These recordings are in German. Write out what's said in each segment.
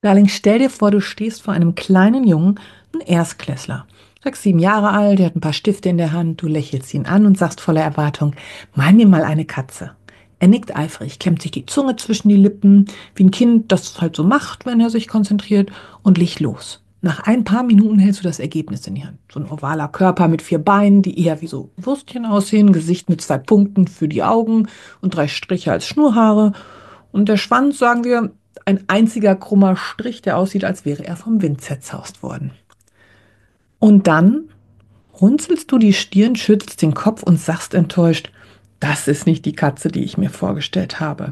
Darling, stell dir vor, du stehst vor einem kleinen Jungen, ein Erstklässler. 6, 7 Jahre alt, der hat ein paar Stifte in der Hand, du lächelst ihn an und sagst voller Erwartung, mal mir mal eine Katze. Er nickt eifrig, klemmt sich die Zunge zwischen die Lippen, wie ein Kind das halt so macht, wenn er sich konzentriert, und legt los. Nach ein paar Minuten hältst du das Ergebnis in die Hand. So ein ovaler Körper mit 4 Beinen, die eher wie so Würstchen aussehen, Gesicht mit 2 Punkten für die Augen und 3 Striche als Schnurrhaare. Und der Schwanz, sagen wir, ein einziger krummer Strich, der aussieht, als wäre er vom Wind zerzaust worden. Und dann runzelst du die Stirn, schüttelst den Kopf und sagst enttäuscht, das ist nicht die Katze, die ich mir vorgestellt habe.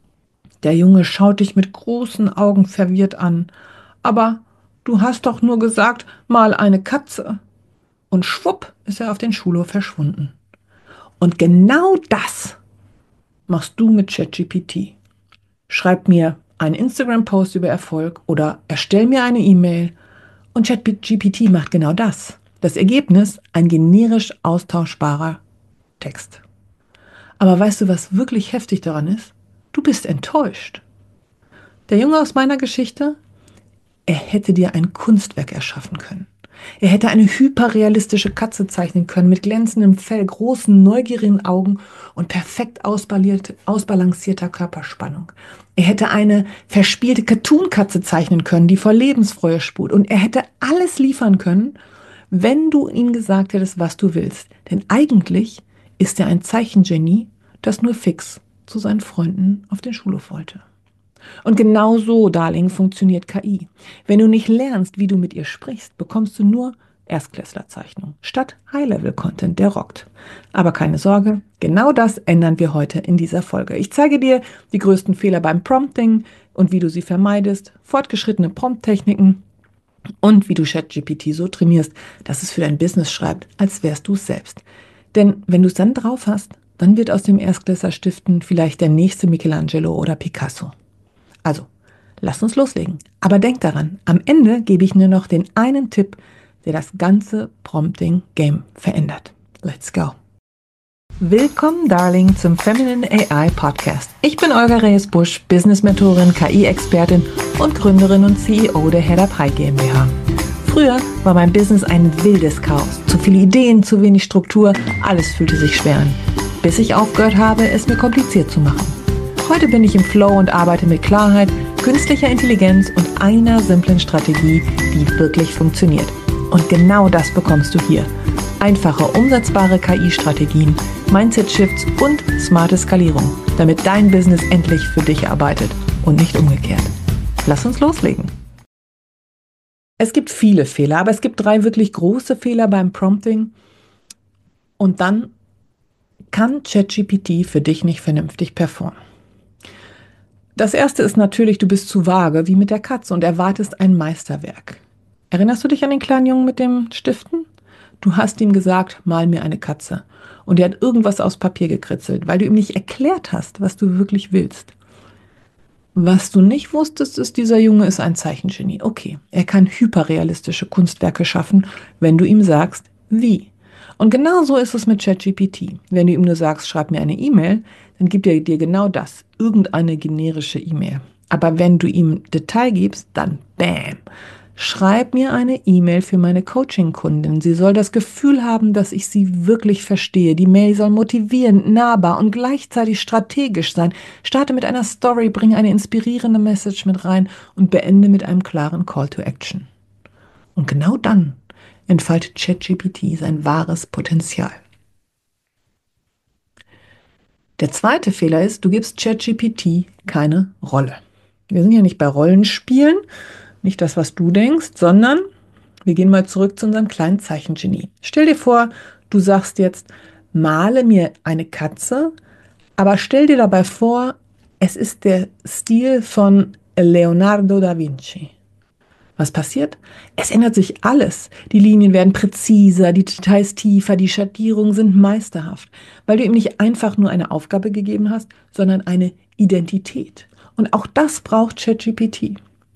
Der Junge schaut dich mit großen Augen verwirrt an. Aber du hast doch nur gesagt, mal eine Katze. Und schwupp ist er auf den Schulhof verschwunden. Und genau das machst du mit ChatGPT. Schreib mir einen Instagram-Post über Erfolg oder erstell mir eine E-Mail. Und ChatGPT macht genau das. Das Ergebnis, ein generisch austauschbarer Text. Aber weißt du, was wirklich heftig daran ist? Du bist enttäuscht. Der Junge aus meiner Geschichte, er hätte dir ein Kunstwerk erschaffen können. Er hätte eine hyperrealistische Katze zeichnen können mit glänzendem Fell, großen, neugierigen Augen und perfekt ausbalancierter Körperspannung. Er hätte eine verspielte Cartoon-Katze zeichnen können, die vor Lebensfreude spurt. Und er hätte alles liefern können, wenn du ihm gesagt hättest, was du willst. Denn eigentlich ist er ein Zeichengenie, das nur fix zu seinen Freunden auf den Schulhof wollte. Und genau so, Darling, funktioniert KI. Wenn du nicht lernst, wie du mit ihr sprichst, bekommst du nur Erstklässlerzeichnung statt High-Level-Content, der rockt. Aber keine Sorge, genau das ändern wir heute in dieser Folge. Ich zeige dir die größten Fehler beim Prompting und wie du sie vermeidest, fortgeschrittene Prompt-Techniken und wie du ChatGPT so trainierst, dass es für dein Business schreibt, als wärst du es selbst. Denn wenn du es dann drauf hast, dann wird aus dem Erstklässler-Stiften vielleicht der nächste Michelangelo oder Picasso. Also, lasst uns loslegen. Aber denk daran, am Ende gebe ich nur noch den einen Tipp, der das ganze Prompting-Game verändert. Let's go. Willkommen, Darling, zum Feminine AI Podcast. Ich bin Olga Reyes-Busch, Business-Mentorin, KI-Expertin und Gründerin und CEO der Head Up High GmbH. Früher war mein Business ein wildes Chaos. Zu viele Ideen, zu wenig Struktur, alles fühlte sich schwer an. Bis ich aufgehört habe, es mir kompliziert zu machen. Heute bin ich im Flow und arbeite mit Klarheit, künstlicher Intelligenz und einer simplen Strategie, die wirklich funktioniert. Und genau das bekommst du hier. Einfache, umsetzbare KI-Strategien, Mindset-Shifts und smarte Skalierung, damit dein Business endlich für dich arbeitet und nicht umgekehrt. Lass uns loslegen. Es gibt viele Fehler, aber es gibt 3 wirklich große Fehler beim Prompting. Und dann kann ChatGPT für dich nicht vernünftig performen. Das erste ist natürlich, du bist zu vage, wie mit der Katze, und erwartest ein Meisterwerk. Erinnerst du dich an den kleinen Jungen mit dem Stiften? Du hast ihm gesagt, mal mir eine Katze. Und er hat irgendwas aus Papier gekritzelt, weil du ihm nicht erklärt hast, was du wirklich willst. Was du nicht wusstest, ist, dieser Junge ist ein Zeichengenie. Okay, er kann hyperrealistische Kunstwerke schaffen, wenn du ihm sagst, wie. Und genau so ist es mit ChatGPT. Wenn du ihm nur sagst, schreib mir eine E-Mail, dann gibt er dir genau das, irgendeine generische E-Mail. Aber wenn du ihm Detail gibst, dann bam. Schreib mir eine E-Mail für meine Coaching-Kundin. Sie soll das Gefühl haben, dass ich sie wirklich verstehe. Die Mail soll motivierend, nahbar und gleichzeitig strategisch sein. Starte mit einer Story, bringe eine inspirierende Message mit rein und beende mit einem klaren Call to Action. Und genau dann entfaltet ChatGPT sein wahres Potenzial. Der zweite Fehler ist, du gibst ChatGPT keine Rolle. Wir sind ja nicht bei Rollenspielen, nicht das, was du denkst, sondern wir gehen mal zurück zu unserem kleinen Zeichengenie. Stell dir vor, du sagst jetzt, male mir eine Katze, aber stell dir dabei vor, es ist der Stil von Leonardo da Vinci. Was passiert? Es ändert sich alles. Die Linien werden präziser, die Details tiefer, die Schattierungen sind meisterhaft, weil du ihm nicht einfach nur eine Aufgabe gegeben hast, sondern eine Identität. Und auch das braucht ChatGPT.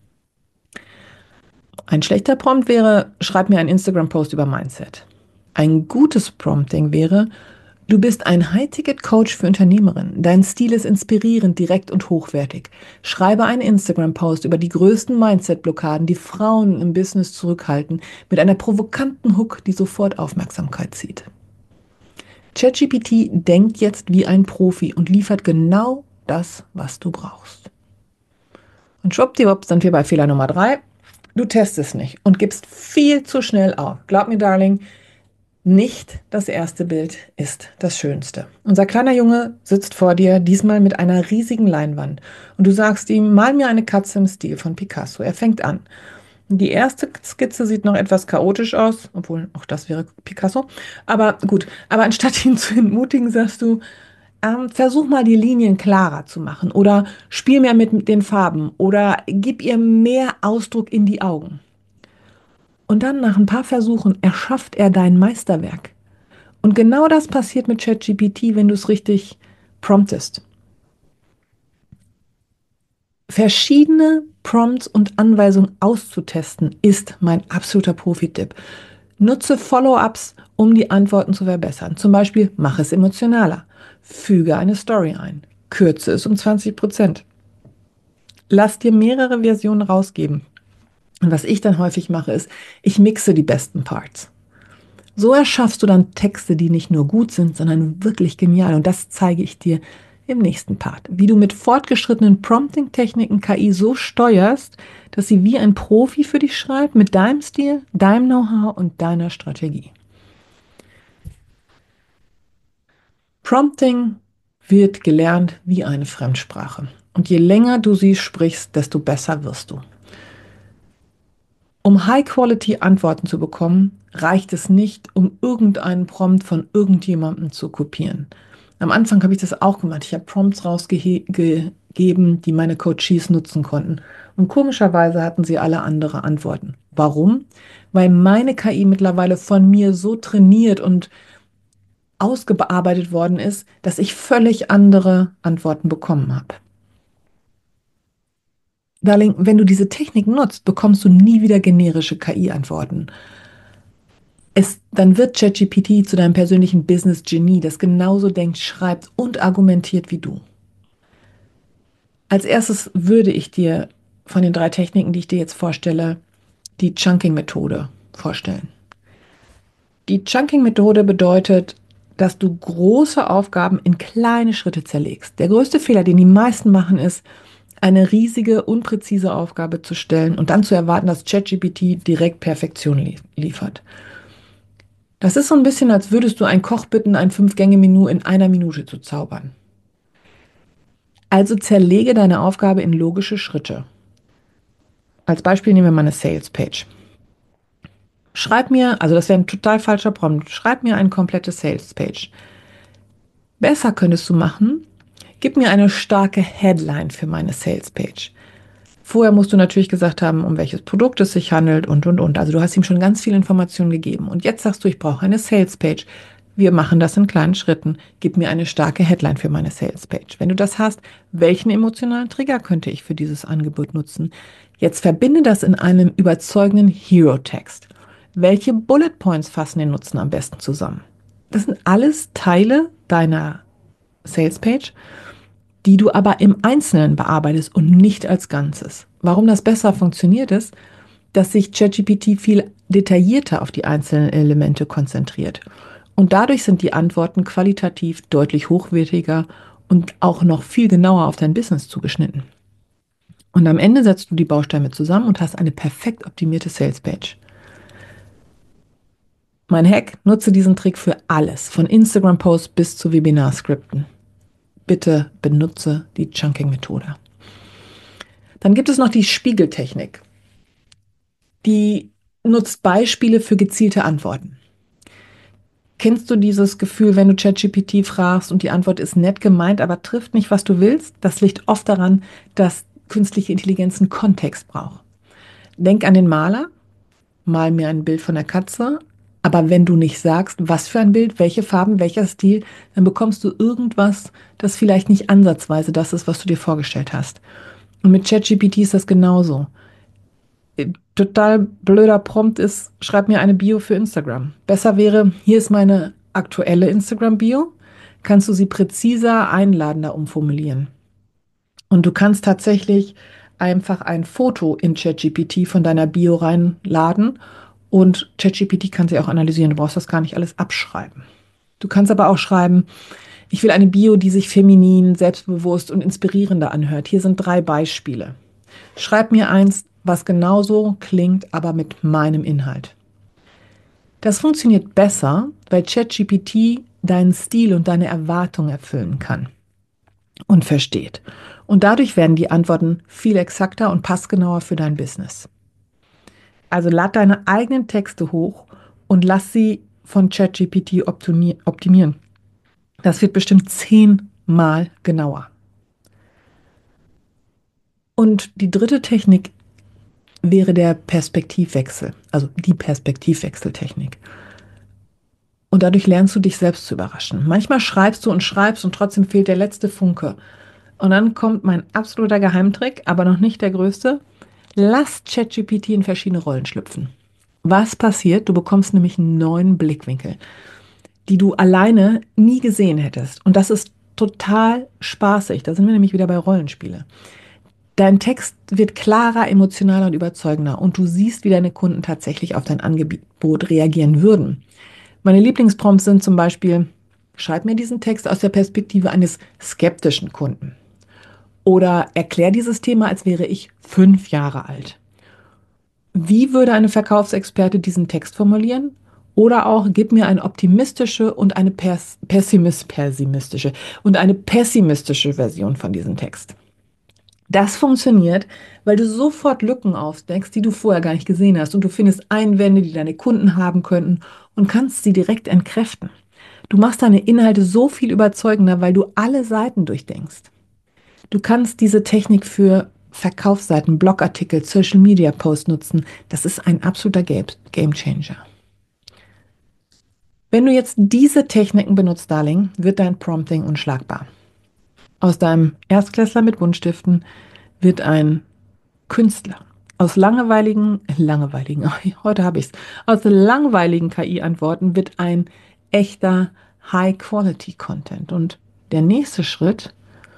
Ein schlechter Prompt wäre, schreib mir einen Instagram-Post über Mindset. Ein gutes Prompting wäre, Du bist ein High-Ticket-Coach für Unternehmerinnen. Dein Stil ist inspirierend, direkt und hochwertig. Schreibe einen Instagram-Post über die größten Mindset-Blockaden, die Frauen im Business zurückhalten, mit einer provokanten Hook, die sofort Aufmerksamkeit zieht. ChatGPT denkt jetzt wie ein Profi und liefert genau das, was du brauchst. Und schwuppdiwupp sind wir bei Fehler Nummer 3. Du testest nicht und gibst viel zu schnell auf. Glaub mir, Darling, nicht das erste Bild ist das schönste. Unser kleiner Junge sitzt vor dir, diesmal mit einer riesigen Leinwand. Und du sagst ihm, mal mir eine Katze im Stil von Picasso. Er fängt an. Die erste Skizze sieht noch etwas chaotisch aus, obwohl auch das wäre Picasso. Aber gut, aber anstatt ihn zu entmutigen, sagst du, versuch mal die Linien klarer zu machen oder spiel mehr mit den Farben oder gib ihr mehr Ausdruck in die Augen. Und dann nach ein paar Versuchen erschafft er dein Meisterwerk. Und genau das passiert mit ChatGPT, wenn du es richtig promptest. Verschiedene Prompts und Anweisungen auszutesten, ist mein absoluter Profi-Tipp. Nutze Follow-ups, um die Antworten zu verbessern. Zum Beispiel, mach es emotionaler. Füge eine Story ein. Kürze es um 20%. Lass dir mehrere Versionen rausgeben. Und was ich dann häufig mache, ist, ich mixe die besten Parts. So erschaffst du dann Texte, die nicht nur gut sind, sondern wirklich genial. Und das zeige ich dir im nächsten Part. Wie du mit fortgeschrittenen Prompting-Techniken KI so steuerst, dass sie wie ein Profi für dich schreibt, mit deinem Stil, deinem Know-how und deiner Strategie. Prompting wird gelernt wie eine Fremdsprache. Und je länger du sie sprichst, desto besser wirst du. Um High-Quality-Antworten zu bekommen, reicht es nicht, um irgendeinen Prompt von irgendjemandem zu kopieren. Am Anfang habe ich das auch gemacht. Ich habe Prompts rausgegeben, die meine Coaches nutzen konnten. Und komischerweise hatten sie alle andere Antworten. Warum? Weil meine KI mittlerweile von mir so trainiert und ausgearbeitet worden ist, dass ich völlig andere Antworten bekommen habe. Darling, wenn du diese Technik nutzt, bekommst du nie wieder generische KI-Antworten. Dann wird ChatGPT zu deinem persönlichen Business-Genie, das genauso denkt, schreibt und argumentiert wie du. Als erstes würde ich dir von den 3 Techniken, die ich dir jetzt vorstelle, die Chunking-Methode vorstellen. Die Chunking-Methode bedeutet, dass du große Aufgaben in kleine Schritte zerlegst. Der größte Fehler, den die meisten machen, ist, eine riesige, unpräzise Aufgabe zu stellen und dann zu erwarten, dass ChatGPT direkt Perfektion liefert. Das ist so ein bisschen, als würdest du einen Koch bitten, ein 5-Gänge-Menü in einer Minute zu zaubern. Also zerlege deine Aufgabe in logische Schritte. Als Beispiel nehmen wir mal eine Sales-Page. Schreib mir, also das wäre ein total falscher Prompt, schreib mir eine komplette Sales-Page. Besser könntest du machen, gib mir eine starke Headline für meine Sales-Page. Vorher musst du natürlich gesagt haben, um welches Produkt es sich handelt und. Also du hast ihm schon ganz viel Informationen gegeben. Und jetzt sagst du, ich brauche eine Sales-Page. Wir machen das in kleinen Schritten. Gib mir eine starke Headline für meine Sales-Page. Wenn du das hast, welchen emotionalen Trigger könnte ich für dieses Angebot nutzen? Jetzt verbinde das in einem überzeugenden Hero-Text. Welche Bullet Points fassen den Nutzen am besten zusammen? Das sind alles Teile deiner Sales-Page, die du aber im Einzelnen bearbeitest und nicht als Ganzes. Warum das besser funktioniert ist, dass sich ChatGPT viel detaillierter auf die einzelnen Elemente konzentriert. Und dadurch sind die Antworten qualitativ deutlich hochwertiger und auch noch viel genauer auf dein Business zugeschnitten. Und am Ende setzt du die Bausteine zusammen und hast eine perfekt optimierte Salespage. Mein Hack: Nutze diesen Trick für alles, von Instagram-Posts bis zu Webinar-Skripten. Bitte benutze die Chunking-Methode. Dann gibt es noch die Spiegeltechnik. Die nutzt Beispiele für gezielte Antworten. Kennst du dieses Gefühl, wenn du ChatGPT fragst und die Antwort ist nett gemeint, aber trifft nicht, was du willst? Das liegt oft daran, dass künstliche Intelligenz einen Kontext braucht. Denk an den Maler, mal mir ein Bild von der Katze, aber wenn du nicht sagst, was für ein Bild, welche Farben, welcher Stil, dann bekommst du irgendwas, das vielleicht nicht ansatzweise das ist, was du dir vorgestellt hast. Und mit ChatGPT ist das genauso. Total blöder Prompt ist, schreib mir eine Bio für Instagram. Besser wäre, hier ist meine aktuelle Instagram-Bio. kannst du sie präziser, einladender umformulieren. Und du kannst tatsächlich einfach ein Foto in ChatGPT von deiner Bio reinladen und ChatGPT kann sie auch analysieren. Du brauchst das gar nicht alles abschreiben. Du kannst aber auch schreiben, ich will eine Bio, die sich feminin, selbstbewusst und inspirierender anhört. Hier sind 3 Beispiele. Schreib mir eins, was genauso klingt, aber mit meinem Inhalt. Das funktioniert besser, weil ChatGPT deinen Stil und deine Erwartungen erfüllen kann und versteht. Und dadurch werden die Antworten viel exakter und passgenauer für dein Business. Also lad deine eigenen Texte hoch und lass sie von ChatGPT optimieren. Das wird bestimmt 10-mal genauer. Und die dritte Technik wäre der Perspektivwechsel, also die Perspektivwechseltechnik. Und dadurch lernst du dich selbst zu überraschen. Manchmal schreibst du und trotzdem fehlt der letzte Funke. Und dann kommt mein absoluter Geheimtrick, aber noch nicht der größte. Lass ChatGPT in verschiedene Rollen schlüpfen. Was passiert? Du bekommst nämlich einen neuen Blickwinkel, die du alleine nie gesehen hättest. Und das ist total spaßig. Da sind wir nämlich wieder bei Rollenspiele. Dein Text wird klarer, emotionaler und überzeugender und du siehst, wie deine Kunden tatsächlich auf dein Angebot reagieren würden. Meine Lieblingsprompts sind zum Beispiel, schreib mir diesen Text aus der Perspektive eines skeptischen Kunden. Oder erklär dieses Thema, als wäre ich 5 Jahre alt. Wie würde eine Verkaufsexperte diesen Text formulieren? Oder auch, gib mir eine optimistische und eine pessimistische Version von diesem Text. Das funktioniert, weil du sofort Lücken aufdeckst, die du vorher gar nicht gesehen hast. Und du findest Einwände, die deine Kunden haben könnten und kannst sie direkt entkräften. Du machst deine Inhalte so viel überzeugender, weil du alle Seiten durchdenkst. Du kannst diese Technik für Verkaufsseiten, Blogartikel, Social Media Posts nutzen. Das ist ein absoluter Game Changer. Wenn du jetzt diese Techniken benutzt, Darling, wird dein Prompting unschlagbar. Aus deinem Erstklässler mit Buntstiften wird ein Künstler. Aus heute habe ich es, aus langweiligen KI-Antworten wird ein echter High-Quality-Content. Und der nächste Schritt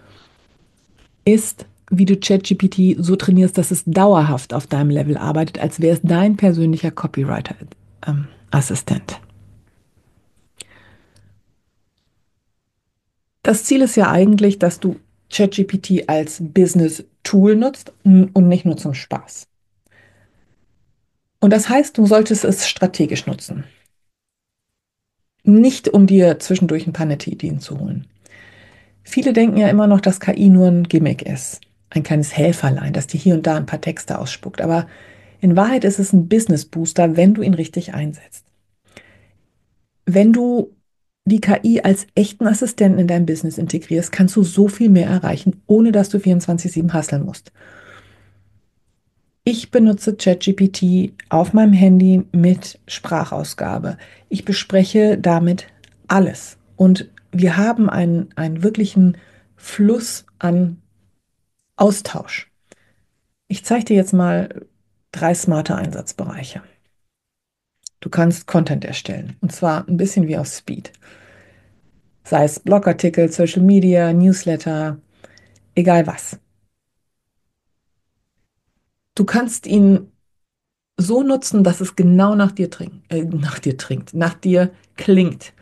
ist, wie du ChatGPT so trainierst, dass es dauerhaft auf deinem Level arbeitet, als wäre es dein persönlicher Copywriter-Assistent. Das Ziel ist ja eigentlich, dass du ChatGPT als Business-Tool nutzt und nicht nur zum Spaß. Und das heißt, du solltest es strategisch nutzen. Nicht, um dir zwischendurch ein paar nette Ideen zu holen. Viele denken ja immer noch, dass KI nur ein Gimmick ist. Ein kleines Helferlein, das dir hier und da ein paar Texte ausspuckt. Aber in Wahrheit ist es ein Business-Booster, wenn du ihn richtig einsetzt. Wenn du die KI als echten Assistenten in dein Business integrierst, kannst du so viel mehr erreichen, ohne dass du 24/7 hustlen musst. Ich benutze ChatGPT auf meinem Handy mit Sprachausgabe. Ich bespreche damit alles. Und wir haben einen wirklichen Fluss an Austausch. Ich zeige dir jetzt mal 3 smarte Einsatzbereiche. Du kannst Content erstellen. Und zwar ein bisschen wie auf Speed. Sei es Blogartikel, Social Media, Newsletter, egal was. Du kannst ihn so nutzen, dass es genau nach dir klingt.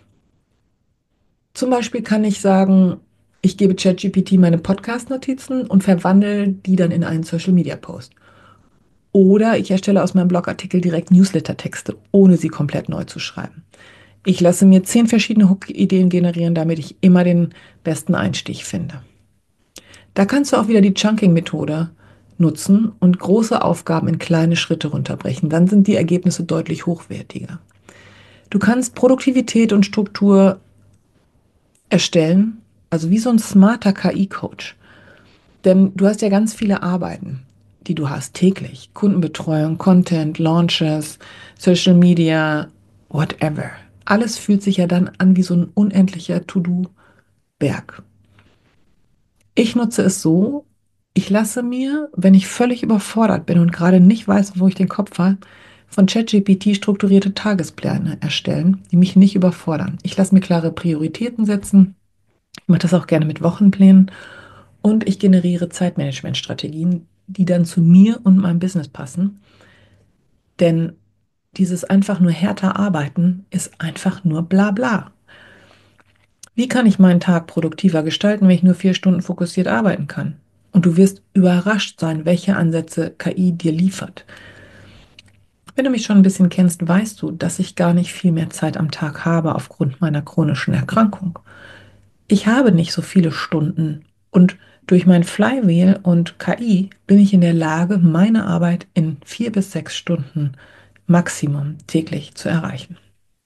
Zum Beispiel kann ich sagen, ich gebe ChatGPT meine Podcast-Notizen und verwandle die dann in einen Social-Media-Post. Oder ich erstelle aus meinem Blogartikel direkt Newsletter-Texte, ohne sie komplett neu zu schreiben. Ich lasse mir 10 verschiedene Hook-Ideen generieren, damit ich immer den besten Einstich finde. Da kannst du auch wieder die Chunking-Methode nutzen und große Aufgaben in kleine Schritte runterbrechen. Dann sind die Ergebnisse deutlich hochwertiger. Du kannst Produktivität und Struktur erstellen, also wie so ein smarter KI-Coach. Denn du hast ja ganz viele Arbeiten, die du hast täglich. Kundenbetreuung, Content, Launches, Social Media, whatever. Alles fühlt sich ja dann an wie so ein unendlicher To-Do-Berg. Ich nutze es so, ich lasse mir, wenn ich völlig überfordert bin und gerade nicht weiß, wo ich den Kopf habe, von ChatGPT strukturierte Tagespläne erstellen, die mich nicht überfordern. Ich lasse mir klare Prioritäten setzen. Ich mache das auch gerne mit Wochenplänen und ich generiere Zeitmanagementstrategien, die dann zu mir und meinem Business passen. Denn dieses einfach nur härter arbeiten ist einfach nur Blabla. Wie kann ich meinen Tag produktiver gestalten, wenn ich nur 4 Stunden fokussiert arbeiten kann? Und du wirst überrascht sein, welche Ansätze KI dir liefert. Wenn du mich schon ein bisschen kennst, weißt du, dass ich gar nicht viel mehr Zeit am Tag habe aufgrund meiner chronischen Erkrankung. Ich habe nicht so viele Stunden und durch mein Flywheel und KI bin ich in der Lage, meine Arbeit in 4 bis 6 Stunden Maximum täglich zu erreichen.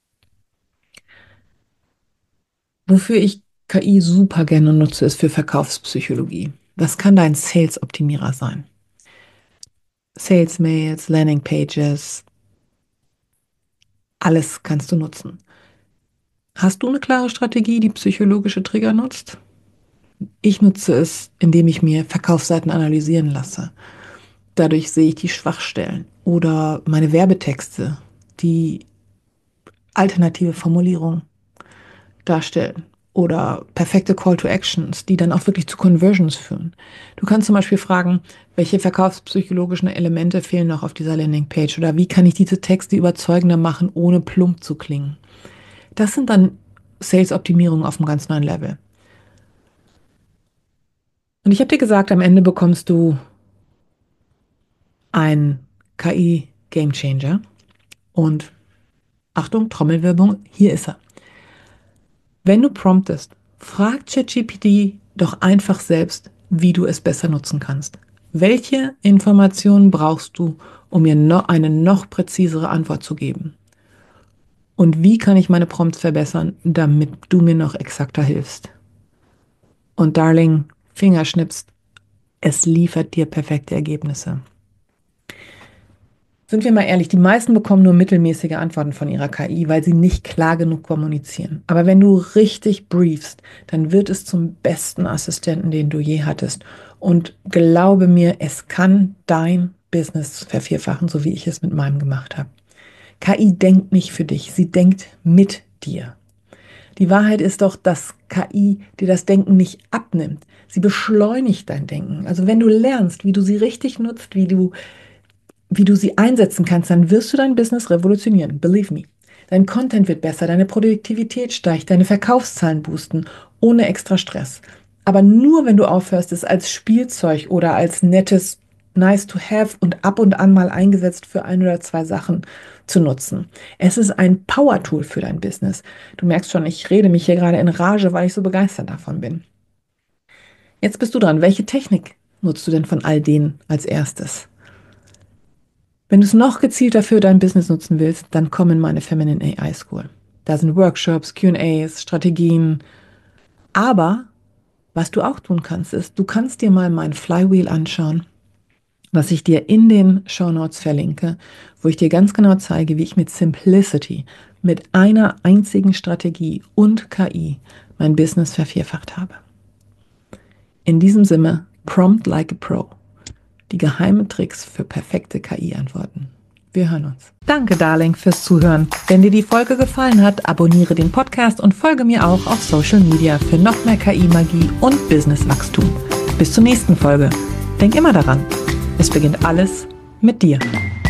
Wofür ich KI super gerne nutze, ist für Verkaufspsychologie. Das kann dein Sales-Optimierer sein. Sales-Mails, Landing-Pages, alles kannst du nutzen. Hast du eine klare Strategie, die psychologische Trigger nutzt? Ich nutze es, indem ich mir Verkaufsseiten analysieren lasse. Dadurch sehe ich die Schwachstellen oder meine Werbetexte, die alternative Formulierungen darstellen oder perfekte Call to Actions, die dann auch wirklich zu Conversions führen. Du kannst zum Beispiel fragen, welche verkaufspsychologischen Elemente fehlen noch auf dieser Landingpage oder wie kann ich diese Texte überzeugender machen, ohne plump zu klingen. Das sind dann Sales-Optimierungen auf einem ganz neuen Level. Und ich habe dir gesagt, am Ende bekommst du ein KI-Game Changer. Und Achtung, Trommelwirbel, hier ist er. Wenn du promptest, frag ChatGPT doch einfach selbst, wie du es besser nutzen kannst. Welche Informationen brauchst du, um mir eine noch präzisere Antwort zu geben? Und wie kann ich meine Prompts verbessern, damit du mir noch exakter hilfst? Und Darling, Fingerschnipst, es liefert dir perfekte Ergebnisse. Sind wir mal ehrlich, die meisten bekommen nur mittelmäßige Antworten von ihrer KI, weil sie nicht klar genug kommunizieren. Aber wenn du richtig briefst, dann wird es zum besten Assistenten, den du je hattest. Und glaube mir, es kann dein Business vervierfachen, so wie ich es mit meinem gemacht habe. KI denkt nicht für dich, sie denkt mit dir. Die Wahrheit ist doch, dass KI dir das Denken nicht abnimmt. Sie beschleunigt dein Denken. Also wenn du lernst, wie du sie richtig nutzt, wie du sie einsetzen kannst, dann wirst du dein Business revolutionieren. Believe me. Dein Content wird besser, deine Produktivität steigt, deine Verkaufszahlen boosten, ohne extra Stress. Aber nur, wenn du aufhörst, es als Spielzeug oder als nettes Nice to have und ab und an mal eingesetzt für 1 oder 2 Sachen zu nutzen. Es ist ein Power-Tool für dein Business. Du merkst schon, ich rede mich hier gerade in Rage, weil ich so begeistert davon bin. Jetzt bist du dran. Welche Technik nutzt du denn von all denen als erstes? Wenn du es noch gezielter für dein Business nutzen willst, dann komm in meine Feminine AI School. Da sind Workshops, Q&As, Strategien. Aber was du auch tun kannst, ist, du kannst dir mal mein Flywheel anschauen, was ich dir in den Shownotes verlinke, wo ich dir ganz genau zeige, wie ich mit Simplicity, mit einer einzigen Strategie und KI mein Business vervierfacht habe. In diesem Sinne, prompt like a pro. Die geheimen Tricks für perfekte KI-Antworten. Wir hören uns. Danke, Darling, fürs Zuhören. Wenn dir die Folge gefallen hat, abonniere den Podcast und folge mir auch auf Social Media für noch mehr KI-Magie und Businesswachstum. Bis zur nächsten Folge. Denk immer daran, es beginnt alles mit dir.